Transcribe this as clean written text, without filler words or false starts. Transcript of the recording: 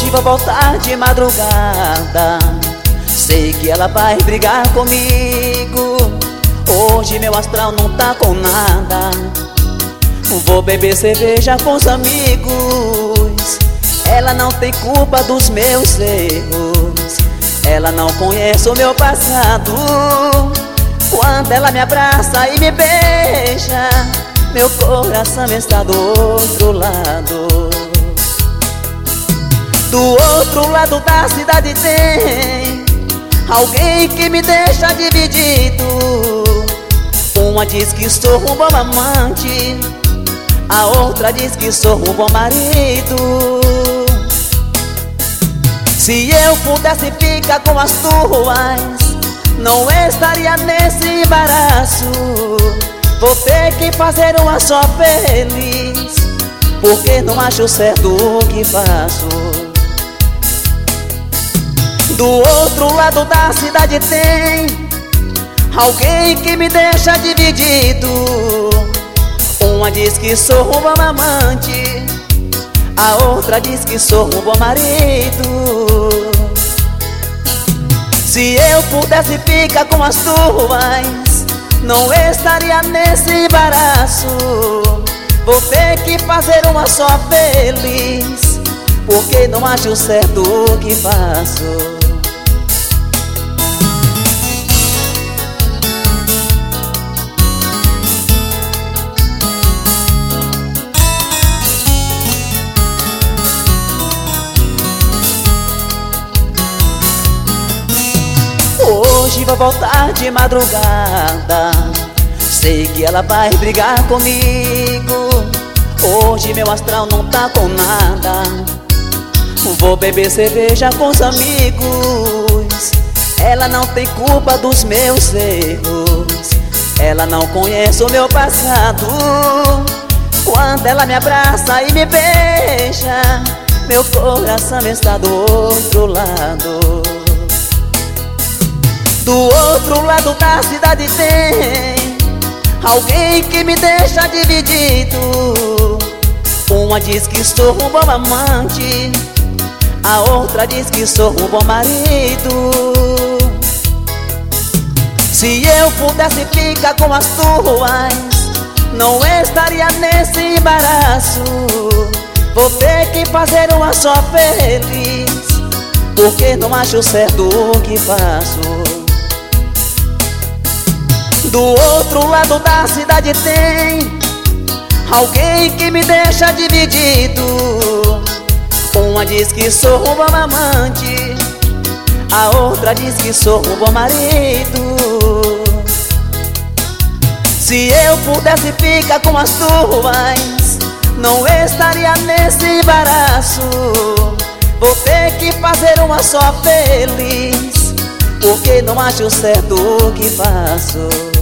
Hoje vou voltar de madrugada, sei que ela vai brigar comigo. Hoje meu astral não tá com nada, vou beber cerveja com os amigos. Ela não tem culpa dos meus erros, ela não conhece o meu passado. Quando ela me abraça e me beija, meu coração está do outro lado. Do outro lado da cidade tem alguém que me deixa dividido. Uma diz que sou um bom amante, a outra diz que sou um bom marido. Se eu pudesse ficar com as duas, não estaria nesse embaraço. Vou ter que fazer uma só feliz, porque não acho certo o que faço. Do outro lado da cidade tem alguém que me deixa dividido. Uma diz que sou um bom amante, a outra diz que sou um bom marido. Se eu pudesse ficar com as duas, não estaria nesse embaraço. Vou ter que fazer uma só feliz, porque não acho certo o que faço. Hoje vou voltar de madrugada, sei que ela vai brigar comigo. Hoje meu astral não tá com nada, vou beber cerveja com os amigos. Ela não tem culpa dos meus erros, ela não conhece o meu passado. Quando ela me abraça e me beija, meu coração está do outro lado. Do outro lado da cidade tem alguém que me deixa dividido. Uma diz que sou um bom amante, a outra diz que sou um bom marido. Se eu pudesse ficar com as duas, não estaria nesse embaraço. Vou ter que fazer uma só feliz, porque não acho certo o que faço. Do outro lado da cidade tem alguém que me deixa dividido. Uma diz que sou um bom amante, a outra diz que sou um bom marido. Se eu pudesse ficar com as duas, não estaria nesse embaraço. Vou ter que fazer uma só feliz, porque não acho certo o que faço.